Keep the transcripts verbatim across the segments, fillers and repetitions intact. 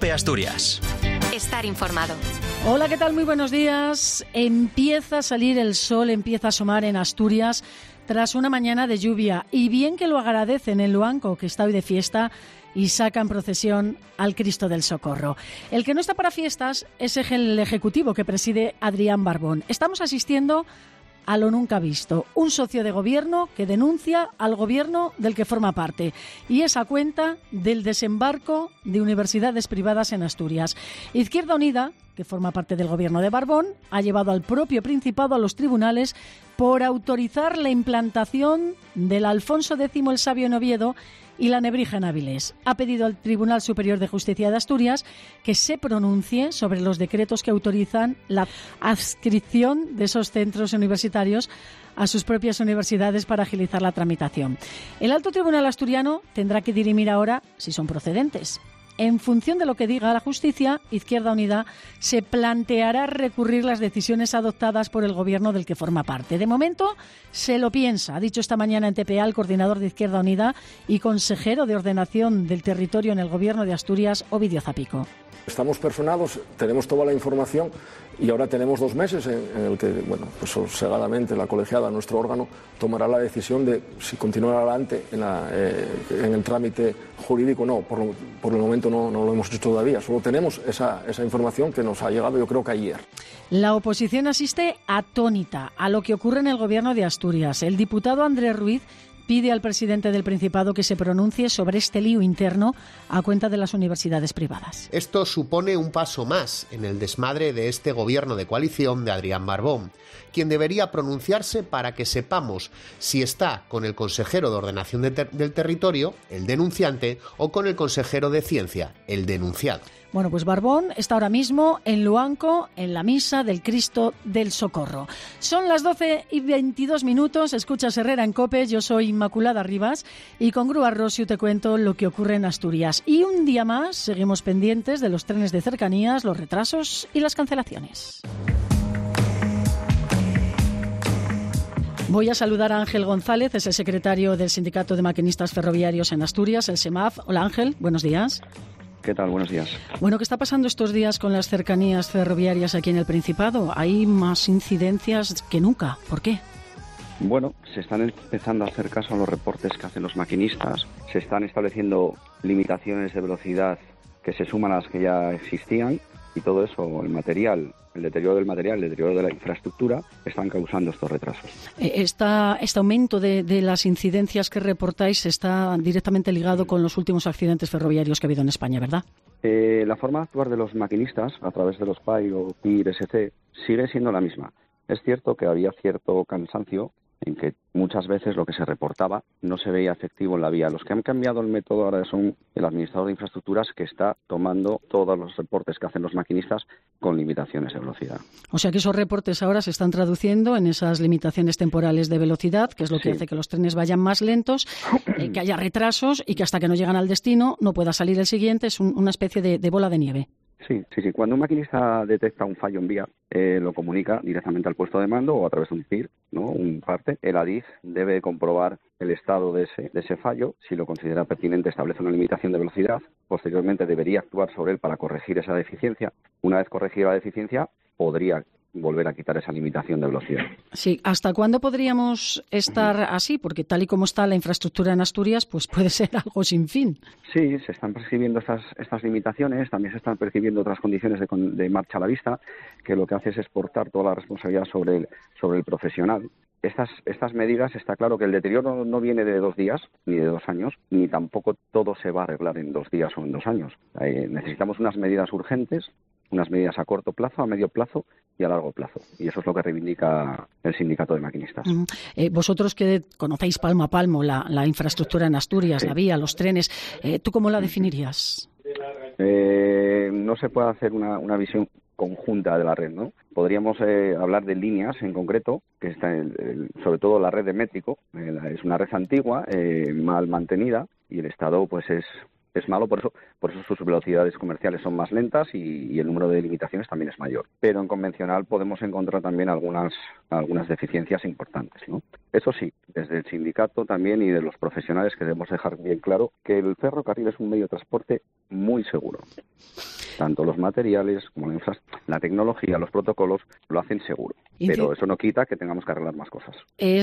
de Asturias. Estar informado. Hola, ¿qué tal? Muy buenos días. Empieza a salir el sol, empieza a asomar en Asturias tras una mañana de lluvia. Y bien que lo agradecen en Luanco, que está hoy de fiesta, y sacan procesión al Cristo del Socorro. El que no está para fiestas es el Ejecutivo que preside Adrián Barbón. Estamos asistiendo a lo nunca visto. Un socio de gobierno que denuncia al gobierno del que forma parte. Y es a cuenta del desembarco de universidades privadas en Asturias. Izquierda Unida, que forma parte del gobierno de Barbón, ha llevado al propio Principado a los tribunales por autorizar la implantación del Alfonso X el Sabio en Oviedo y la Nebrija en Avilés. Ha pedido al Tribunal Superior de Justicia de Asturias que se pronuncie sobre los decretos que autorizan la adscripción de esos centros universitarios a sus propias universidades para agilizar la tramitación. El Alto Tribunal asturiano tendrá que dirimir ahora si son procedentes. En función de lo que diga la justicia, Izquierda Unida se planteará recurrir las decisiones adoptadas por el gobierno del que forma parte. De momento, se lo piensa, ha dicho esta mañana en T P A el coordinador de Izquierda Unida y consejero de Ordenación del Territorio en el gobierno de Asturias, Ovidio Zapico. Estamos personados, tenemos toda la información y ahora tenemos dos meses en, en el que, bueno, pues sosegadamente la colegiada, nuestro órgano, tomará la decisión de si continuar adelante en, la, eh, en el trámite jurídico o no. Por, lo, por el momento no, no lo hemos hecho todavía, solo tenemos esa, esa información que nos ha llegado yo creo que ayer. La oposición asiste atónita a lo que ocurre en el gobierno de Asturias. El diputado Andrés Ruiz pide al presidente del Principado que se pronuncie sobre este lío interno a cuenta de las universidades privadas. Esto supone un paso más en el desmadre de este gobierno de coalición de Adrián Barbón, quien debería pronunciarse para que sepamos si está con el consejero de Ordenación de ter- del Territorio, el denunciante, o con el consejero de Ciencia, el denunciado. Bueno, pues Barbón está ahora mismo en Luanco, en la misa del Cristo del Socorro. Son las doce y veintidós minutos, escuchas Herrera en COPE, yo soy Inmaculada Rivas y con Grúa Rosiu te cuento lo que ocurre en Asturias. Y un día más seguimos pendientes de los trenes de cercanías, los retrasos y las cancelaciones. Voy a saludar a Ángel González, es el secretario del Sindicato de Maquinistas Ferroviarios en Asturias, el SEMAF. Hola Ángel, buenos días. ¿Qué tal? Buenos días. Bueno, ¿qué está pasando estos días con las cercanías ferroviarias aquí en el Principado? Hay más incidencias que nunca. ¿Por qué? Bueno, se están empezando a hacer caso a los reportes que hacen los maquinistas. Se están estableciendo limitaciones de velocidad que se suman a las que ya existían y todo eso, el material, el deterioro del material, el deterioro de la infraestructura, están causando estos retrasos. Esta, este aumento de, de las incidencias que reportáis está directamente ligado con los últimos accidentes ferroviarios que ha habido en España, ¿verdad? Eh, la forma de actuar de los maquinistas a través de los P A I o P I R S C sigue siendo la misma. Es cierto que había cierto cansancio en que muchas veces lo que se reportaba no se veía efectivo en la vía. Los que han cambiado el método ahora son el administrador de infraestructuras, que está tomando todos los reportes que hacen los maquinistas con limitaciones de velocidad. O sea que esos reportes ahora se están traduciendo en esas limitaciones temporales de velocidad, que es lo que Sí. hace que los trenes vayan más lentos, eh, que haya retrasos y que hasta que no llegan al destino no pueda salir el siguiente. Es un, una especie de, de bola de nieve. Sí, sí, sí. Cuando un maquinista detecta un fallo en vía, eh, lo comunica directamente al puesto de mando o a través de un P I R, ¿no? Un parte. El A D I F debe comprobar el estado de ese, de ese fallo. Si lo considera pertinente, establece una limitación de velocidad. Posteriormente debería actuar sobre él para corregir esa deficiencia. Una vez corregida la deficiencia, podría volver a quitar esa limitación de velocidad. Sí, ¿hasta cuándo podríamos estar así? Porque tal y como está la infraestructura en Asturias, pues puede ser algo sin fin. Sí, se están percibiendo estas, estas limitaciones, también se están percibiendo otras condiciones de, de marcha a la vista, que lo que hace es exportar toda la responsabilidad sobre el, sobre el profesional. Estas, estas medidas, está claro que el deterioro no viene de dos días, ni de dos años, ni tampoco todo se va a arreglar en dos días o en dos años. Eh, necesitamos unas medidas urgentes, unas medidas a corto plazo, a medio plazo y a largo plazo. Y eso es lo que reivindica el sindicato de maquinistas. Mm. Eh, vosotros que conocéis palmo a palmo la, la infraestructura en Asturias, sí. La vía, los trenes, eh, ¿tú cómo la definirías? Eh, no se puede hacer una, una visión conjunta de la red, ¿no? Podríamos eh, hablar de líneas en concreto, que está el, el, sobre todo la red de métrico, eh, es una red antigua, eh, mal mantenida, y el Estado pues es es malo, por eso por eso sus velocidades comerciales son más lentas y, y el número de limitaciones también es mayor. Pero en convencional podemos encontrar también algunas algunas deficiencias importantes, ¿no? Eso sí, desde el sindicato también y de los profesionales que debemos dejar bien claro que el ferrocarril es un medio de transporte muy seguro. Tanto los materiales como la, infra- la tecnología, los protocolos lo hacen seguro. Pero eso no quita que tengamos que arreglar más cosas.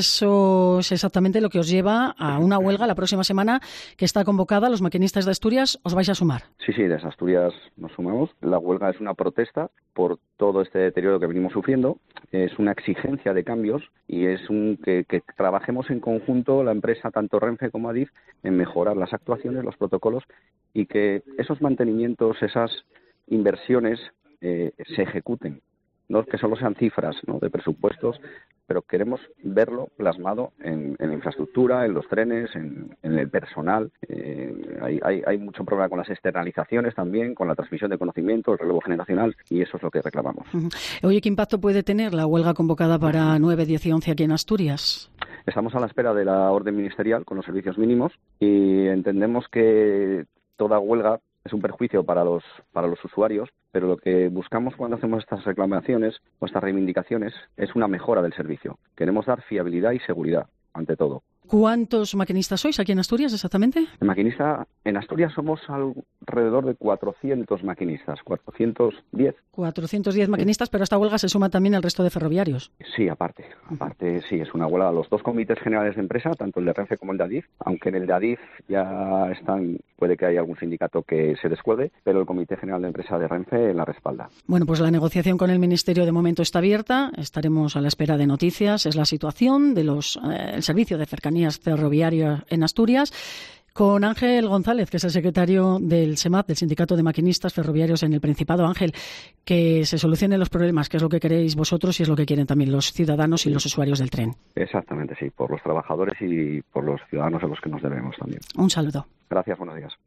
Eso es exactamente lo que os lleva a una huelga la próxima semana que está convocada. Los maquinistas de Asturias, ¿os vais a sumar? Sí, sí, desde Asturias nos sumamos. La huelga es una protesta por todo este deterioro que venimos sufriendo. Es una exigencia de cambios y es un que, que trabajemos en conjunto la empresa, tanto Renfe como Adif, en mejorar las actuaciones, los protocolos y que esos mantenimientos, esas inversiones eh, se ejecuten. No que solo sean cifras, ¿no?, de presupuestos, pero queremos verlo plasmado en, en la infraestructura, en los trenes, en, en el personal. Eh, hay, hay, hay mucho problema con las externalizaciones también, con la transmisión de conocimiento, el relevo generacional, y eso es lo que reclamamos. Uh-huh. Oye, ¿qué impacto puede tener la huelga convocada para nueve, diez y once aquí en Asturias? Estamos a la espera de la orden ministerial con los servicios mínimos y entendemos que toda huelga es un perjuicio para los para los usuarios, pero lo que buscamos cuando hacemos estas reclamaciones o estas reivindicaciones es una mejora del servicio. Queremos dar fiabilidad y seguridad, ante todo. ¿Cuántos maquinistas sois aquí en Asturias exactamente? En maquinista, en Asturias somos alrededor de cuatrocientos maquinistas, cuatrocientos diez. cuatrocientos diez maquinistas, sí. Pero a esta huelga se suma también el resto de ferroviarios. Sí, aparte, aparte sí, es una huelga. Los dos comités generales de empresa, tanto el de Renfe como el de Adif, aunque en el de Adif ya están, puede que haya algún sindicato que se descuelgue, pero el comité general de empresa de Renfe la respalda. Bueno, pues la negociación con el Ministerio de momento está abierta, estaremos a la espera de noticias. Es la situación de los eh, el servicio de cercanía ferroviaria en Asturias, con Ángel González, que es el secretario del SEMAF, del Sindicato de Maquinistas Ferroviarios en el Principado. Ángel, que se solucionen los problemas, que es lo que queréis vosotros y es lo que quieren también los ciudadanos y los usuarios del tren. Exactamente, sí, por los trabajadores y por los ciudadanos a los que nos debemos también. Un saludo. Gracias, buenos días.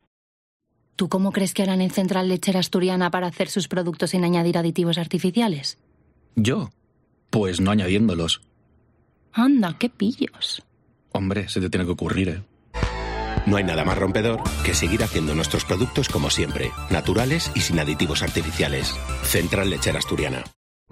¿Tú cómo crees que harán en Central Lechera Asturiana para hacer sus productos sin añadir aditivos artificiales? ¿Yo? Pues no añadiéndolos. Anda, qué pillos. Hombre, se te tiene que ocurrir, ¿eh? No hay nada más rompedor que seguir haciendo nuestros productos como siempre, naturales y sin aditivos artificiales. Central Lechera Asturiana.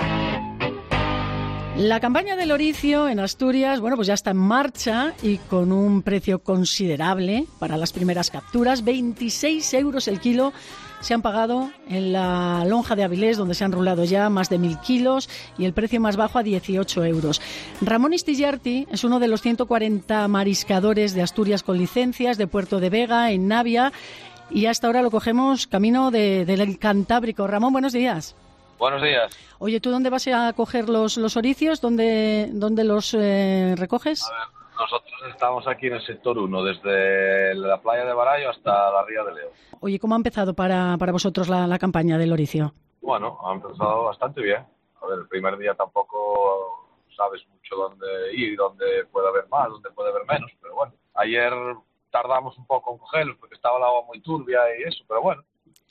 La campaña del oricio en Asturias, bueno, pues ya está en marcha y con un precio considerable para las primeras capturas. veintiséis euros el kilo se han pagado en la lonja de Avilés, donde se han rulado ya más de mil kilos, y el precio más bajo a dieciocho euros. Ramón Istillarti es uno de los ciento cuarenta mariscadores de Asturias con licencias, de Puerto de Vega, en Navia, y hasta ahora lo cogemos camino de, del Cantábrico. Ramón, buenos días. Buenos días. Oye, ¿tú dónde vas a coger los, los oricios? ¿Dónde, dónde los eh, recoges? A ver, nosotros estamos aquí en el sector uno, desde la playa de Barallo hasta la ría de Leo. Oye, ¿cómo ha empezado para, para vosotros la, la campaña del oricio? Bueno, ha empezado bastante bien. A ver, el primer día tampoco sabes mucho dónde ir, dónde puede haber más, dónde puede haber menos, pero bueno. Ayer tardamos un poco en cogerlos porque estaba el agua muy turbia y eso, pero bueno,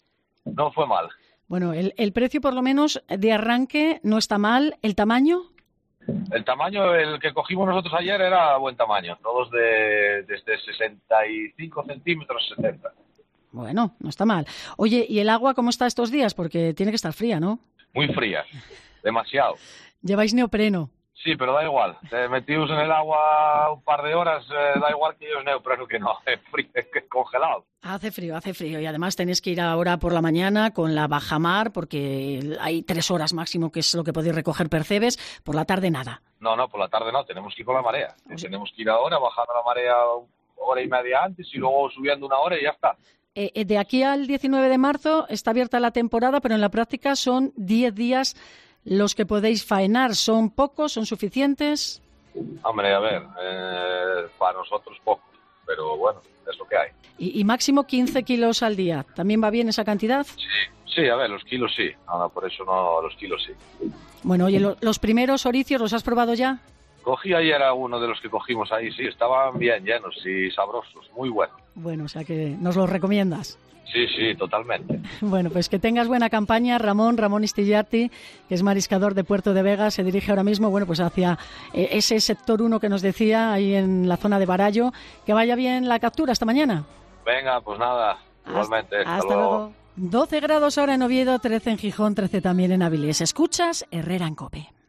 no fue mal. Bueno, el, el precio por lo menos de arranque no está mal. ¿El tamaño? El tamaño, el que cogimos nosotros ayer era buen tamaño, todos de desde sesenta y cinco centímetros, setenta. Bueno, no está mal. Oye, ¿y el agua cómo está estos días? Porque tiene que estar fría, ¿no? Muy fría, demasiado. ¿Lleváis neopreno? Sí, pero da igual. Te metimos en el agua un par de horas, eh, da igual que lleves neopreno que no, es frío, es que es congelado. Hace frío, hace frío. Y además tenéis que ir ahora por la mañana con la bajamar, porque hay tres horas máximo, que es lo que podéis recoger percebes. Por la tarde nada. No, no, por la tarde no, tenemos que ir con la marea. O sea, tenemos que ir ahora, bajando la marea hora y media antes y luego subiendo una hora y ya está. Eh, de aquí al diecinueve de marzo está abierta la temporada, pero en la práctica son diez días los que podéis faenar. ¿Son pocos? ¿Son suficientes? Hombre, a ver, eh, para nosotros poco, pero bueno, es lo que hay. Y, y máximo quince kilos al día. ¿También va bien esa cantidad? Sí, sí, a ver, los kilos sí. No, no, por eso no, los kilos sí. Bueno, oye, lo, los primeros oricios, ¿los has probado ya? Cogí ayer a uno de los que cogimos ahí, sí, estaban bien llenos y sabrosos, muy buenos. Bueno, o sea que nos los recomiendas. Sí, sí, totalmente. Bueno, pues que tengas buena campaña, Ramón, Ramón Istillarti, que es mariscador de Puerto de Vega, se dirige ahora mismo, bueno, pues hacia eh, ese sector uno que nos decía, ahí en la zona de Barallo. Que vaya bien la captura esta mañana. Venga, pues nada, Igualmente. Hasta, hasta luego. luego. doce grados ahora en Oviedo, trece en Gijón, trece también en Avilés. Escuchas Herrera en COPE.